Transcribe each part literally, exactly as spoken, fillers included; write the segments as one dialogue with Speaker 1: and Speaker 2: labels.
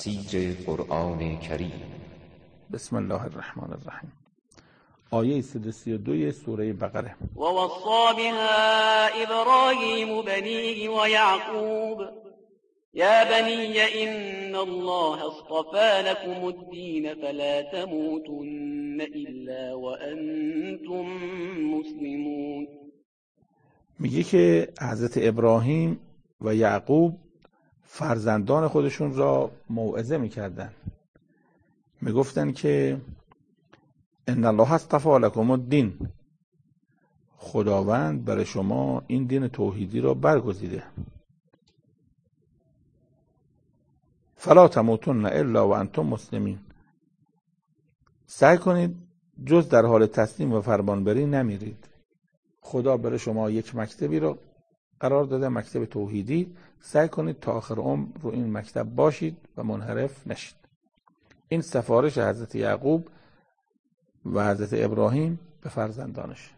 Speaker 1: تفسیر قرآن کریم.
Speaker 2: بسم الله الرحمن الرحیم. آیه صد و سی و دو سوره بقره.
Speaker 3: و وصا بها ابراهیم بنیه و یعقوب یا بنی ان الله اصطفى لكم الدین فلا تموتن الا وانتم مسلمون.
Speaker 2: میگه که حضرت ابراهیم و یعقوب فرزندان خودشون را موعظه میکردن، میگفتن که ان الله اصطفى لكم الدین، خداوند برای شما این دین توحیدی را برگزیده. فلا تموتن الا وانتم مسلمین، سعی کنید جز در حال تسلیم و فرمانبری نمیرید. خدا برای شما یک مکتبی رو قرار داده، مکتب توحیدی، سعی کنید تا آخر عمر رو این مکتب باشید و منحرف نشید. این سفارش حضرت یعقوب و حضرت ابراهیم به فرزندانش.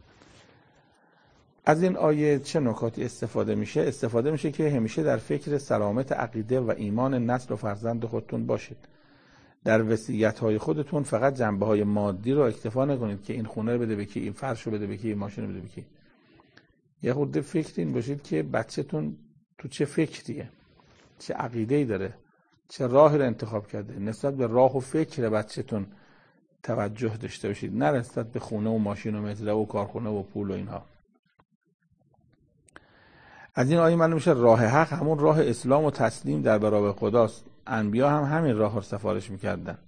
Speaker 2: از این آیه چه نکاتی استفاده میشه؟ استفاده میشه که همیشه در فکر سلامت عقیده و ایمان نسل و فرزند خودتون باشید. در وصیت‌های خودتون فقط جنبه‌های مادی رو اکتفا نکنید که این خونه رو بده به کی، این فرش رو بده به کی، این ماشین رو بده به کی. یه خورده فکر این باشید که بچه‌تون تو چه فکریه، چه عقیده‌ای داره، چه راهی رو انتخاب کرده. نسبت به راه و فکر بچه‌تون توجه داشته باشید، نه نسبت به خونه و ماشین و متره و کارخونه و پول و اینها. از این آیه معلوم میشه راه حق همون راه اسلام و تسلیم در برابر خداست. انبیا هم همین راه رو سفارش میکردن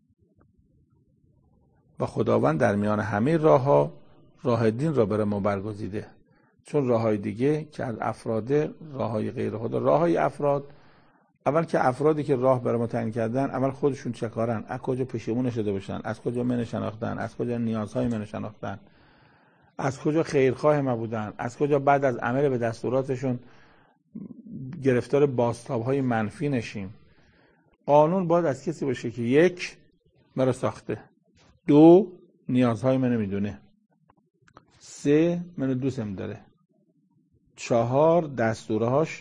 Speaker 2: و خداوند در میان همه راه ها راه دین را برای ما برگزیده. چون راه های دیگه که از افراد، راه های غیر خدا، راه های افراد، اول که افرادی که راه برای ما تعیین کردن اول خودشون چه کارن، از کجا پشیمون شده باشن، از کجا من شناختن، از کجا نیازهای من شناختن، از کجا خیرخواه ما بودن، از کجا بعد از عمل به دستوراتشون گرفتار بازتاب‌های منفی نشیم. قانون باید از کسی باشه که یک، مرا ساخته، دو، نیازهای منو میدونه، سه، منو دوستم داره، چهار، دستورهاش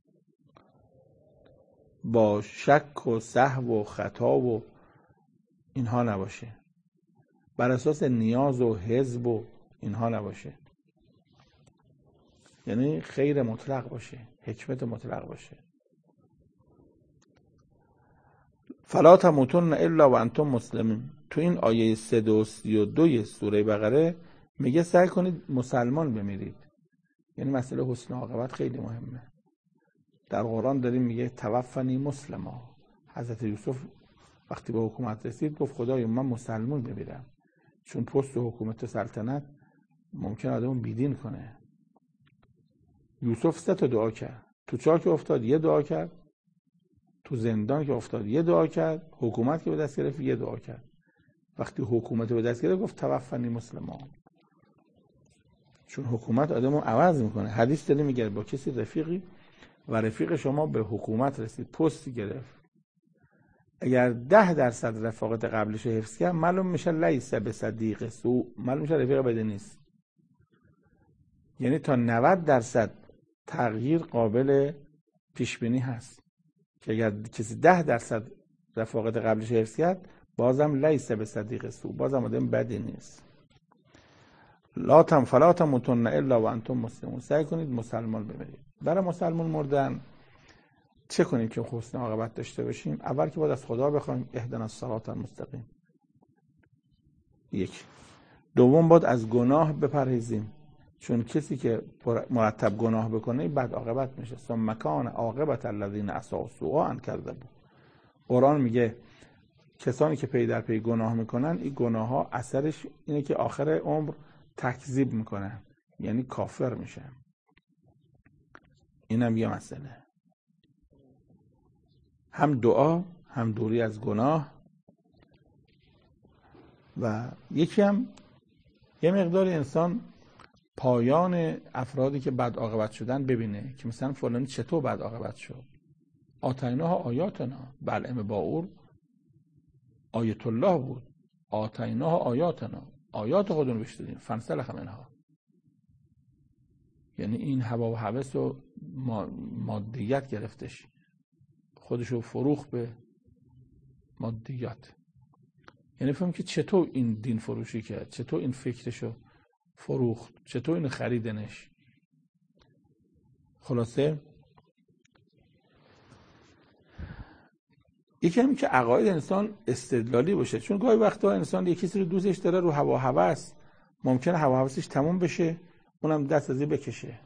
Speaker 2: با شک و سهو و خطا و اینها نباشه، بر اساس نیاز و حزب و اینها نباشه. یعنی خیر مطلق باشه، حکمت مطلق باشه. فلا تموتن الا وانتم مسلمون. تو این آیه صد و سی و دو سوره بقره میگه سعی کنید مسلمان بمیرید. یعنی مسئله حسن عاقبت خیلی مهمه. در قرآن داریم میگه توفنی مسلما. حضرت یوسف وقتی به حکومت رسید گفت خدایا من مسلمان بمیرم، چون پست و حکومت و سلطنت ممکن آدمو بیدین کنه. یوسف سه تا دعا کرد. تو چاه که افتاد یه دعا کرد، تو زندان که افتاد یه دعا کرد، حکومت که به دست گرفت یه دعا کرد. وقتی حکومت به دست گرفت گفت توفنی مسلما، چون حکومت آدمو عوض میکنه. حدیث داره میگه با کسی رفیقی و رفیق شما به حکومت رسید، پستی گرفت، اگر ده درصد رفاقت قبلش حفظ کرد معلوم میشه لیس به صدیق سو، معلوم میشه رفیق بده نیست. یعنی تا نود درصد تغییر قابل پیش بینی هست که اگر کسی ده درصد رفاقت قبلش حفظ کرد بازم لیس به صدیق سو، بازم آدم بدی نیست. لا تم فلا تموتن الا وانتم مسلمون. سعی کنید مسلمان بمیرید. برای مسلمان مردن چه کنیم که حسن عاقبت داشته باشیم؟ اول که باید از خدا بخوایم اهدنا الصراط المستقیم. یک. دوم باید از گناه بپرهیزیم، چون کسی که مرتب گناه بکنه بد عاقبت میشه. ثم کان عاقبت الذین اساءوا السوء ان کذبوا. قرآن میگه کسانی که پی در پی گناه میکنن این گناه ها اثرش اینه که آخر عمر تکذیب میکنن، یعنی کافر میشن. اینم یه مسئله. هم دعا، هم دوری از گناه، و یکی هم یه مقدار انسان پایان افرادی که بد عاقبت شدن ببینه که مثلا فلانی چطور بد عاقبت شد. آتیناها آیاتنا. بلعم باور آیت الله بود. آتیناها آیاتنا، آیات خودمون بهش دادیم. فنسلخ منها. یعنی این هوا و هوس و مادیت گرفتش، خودشو فروخ به مادیات. یعنی فهم که چطور این دین فروشی کرد، چطور این فکرشو فروخت، چطور اینو خریدنش. خلاصه یکی همین که عقاید انسان استدلالی باشه، چون گاهی وقتا انسان یه کسی رو دوستش داره رو هوا و هوس، ممکنه هوا و هوسش تموم بشه، اونم دست از این بکشه.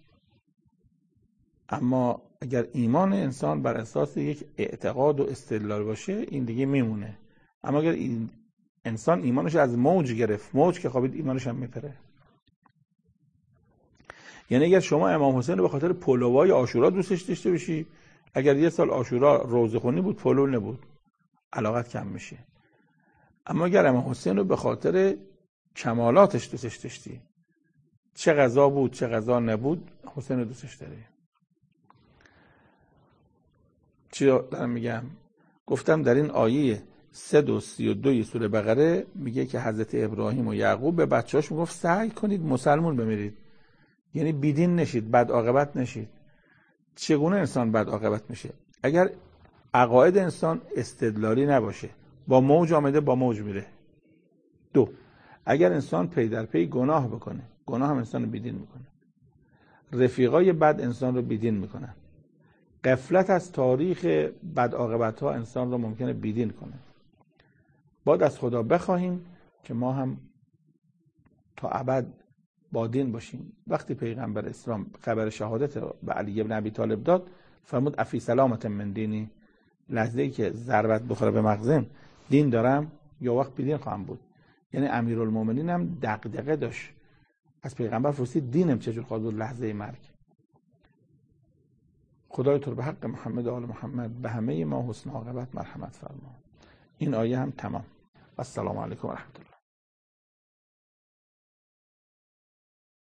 Speaker 2: اما اگر ایمان انسان بر اساس یک اعتقاد و استدلال باشه این دیگه میمونه. اما اگر این انسان ایمانش از موج گرفت، موج که خوابید ایمانش هم میپره. یعنی اگر شما امام حسین رو به خاطر پلوای عاشورا دوستش داشته باشی، اگر یه سال عاشورا روزه خونی بود پلو نبود، علاقت کم میشه. اما اگر امام حسین رو به خاطر کمالاتش دوستش داشتی، چه غذا بود چه غذا نبود، حسین رو دوستش داری. چی دارم میگم؟ گفتم در این آیه صد و سی و دو سوره بقره میگه که حضرت ابراهیم و یعقوب به بچه‌هاش میگفت سعی کنید مسلمون بمیرید، یعنی بیدین نشید، بد عاقبت نشید. چگونه انسان بد عاقبت میشه؟ اگر عقاید انسان استدلالی نباشه، با موج آمده با موج میره. دو، اگر انسان پی در پی گناه بکنه، گناه هم انسان رو بیدین میکنه. رفیقای بد انسان رو بیدین میکنن. غفلت از تاریخ بد عاقبت ها انسان رو ممکنه بیدین کنه. باید از خدا بخواهیم که ما هم تا ابد با دین باشیم. وقتی پیغمبر اسلام خبر شهادت به علی ابن ابی طالب داد، فرمود افی سلامت من دینی، لحظه‌ای که ضربت بخوره به مغزم، دین دارم یا وقت بیدین خواهم بود. یعنی امیرالمومنین هم دغدغه داشت. از پیغمبر پرسید دینم چجور خواهد بود لحظه مرگ. خدای تو به حق محمد و آل محمد به همه ما حسن عاقبت مرحمت فرما. این آیه هم تمام. السلام علیکم و رحمت الله.